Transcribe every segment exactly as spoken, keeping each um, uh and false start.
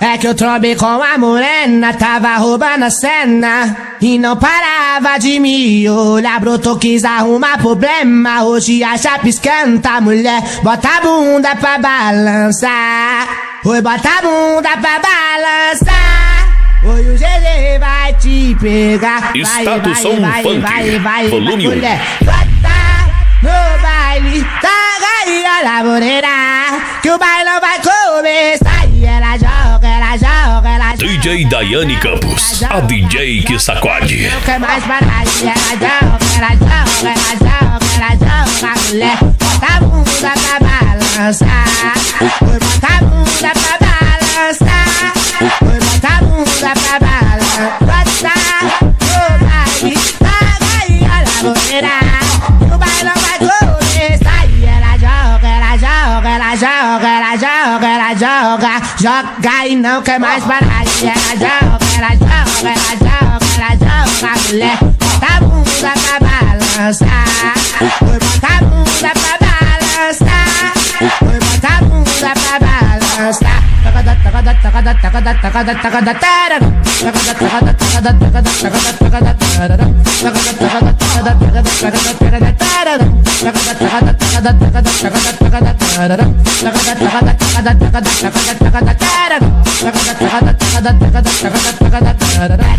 É que eu trombei com a morena, tava roubando a cena e não parava de me olhar. Brotou, quis arrumar problema, hoje a chapa esquenta. Mulher, bota a bunda pra balançar. Oi, bota a bunda pra balançar. Oi, o G G vai te pegar. Status Som Funk, vai, vai, volume um. Mulher, bota no baile da galinha da morena, que o bailão vai começar. E ela joga, ela joga, ela joga. D J Daiane Campos, a D J que sacode. Não quer mais parar. E ela joga, ela joga, ela joga, ela joga. Mulher, bota a bunda pra balançar. Oi, bota a bunda pra balançar. Oi, bota a bunda pra balançar. Bota no baile da galinha da morena, o bailão vai começar. E ela joga, ela joga, ela joga, ela joga, ela joga. Joga e não quer mais parar. E ela joga, ela joga, ela joga, ela joga. Mulher, bota a bunda pra balançar. Oi, bota a bunda pra balançar. Oi, bota a bunda pra balançar. Tacada, tacada, tacada, tacada, tacada, tacada, tarara. Tacada, tacada, tacada, tacada, tacada, tacada, tarara. Tacada, tacada, tacada, tacada, tacada, tacada, tarara. Tacada, tacada, tacada, tacada, tacada, tacada, tarara. Tacada, tacada, tacada, tacada, tacada, tacada, tarara. Tacada, tacada, tacada, tacada, tacada, tacada, tarara.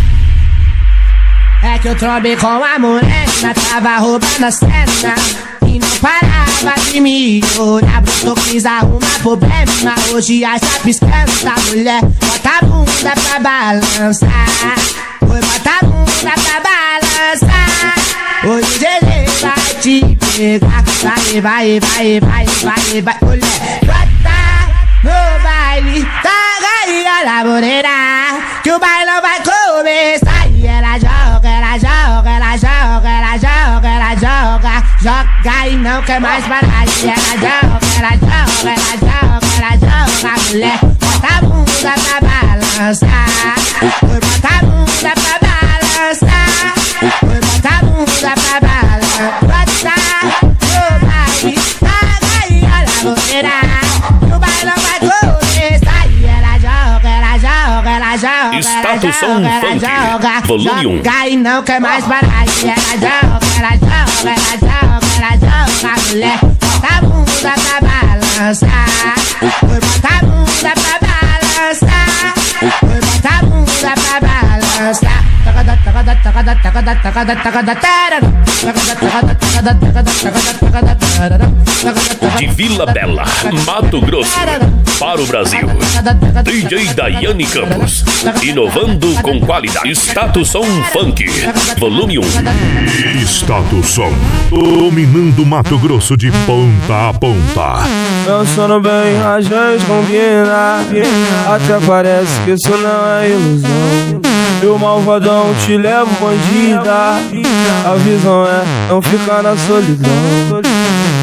É que eu trombei com a morena, tava roubando a cena e não parava de me olhar. Brotou, quis arrumar problema, hoje a chapa esquenta. Mulher, bota a bunda pra balançar. Oi, bota a bunda pra balançar. Oi, o G G vai te pegar. Vai, vai, vai, vai, vai, vai. Mulher, bota no baile da galinha da morena, que o bailão vai começar. E ela joga, ela joga, ela joga, ela joga, ela joga. Joga e não quer mais parar. E ela joga, ela joga, ela joga, ela joga. Mulher, bota a bunda pra balançar. Oi, bota a bunda pra balançar. Oi, bota a bunda pra balançar. Bota no baile da galinha da morena, o bailão vai começar. E ela joga, ela joga, ela joga, Status Som ela Funk, joga, volume um. joga e não quer mais parar. E ela joga, ela joga, ela joga, ela joga. Mulher, bota a bunda pra balançar. Oi, bota a bunda pra balançar. Oi, bota a bunda pra balançar. Tacada, tacada, tacada, tacada, tacada, tacada, tarara. Tacada, tacada, tacada, tacada, tacada, tacada, tarara. De Vila Bela, Mato Grosso, para o Brasil, D J Daiane Campos, inovando com qualidade. Status Som Funk, volume um. Status Som, dominando Mato Grosso de ponta a ponta. Pensando bem, a gente combina, até parece que isso não é ilusão. Eu malvadão te levo bandida, a visão é não ficar na solidão.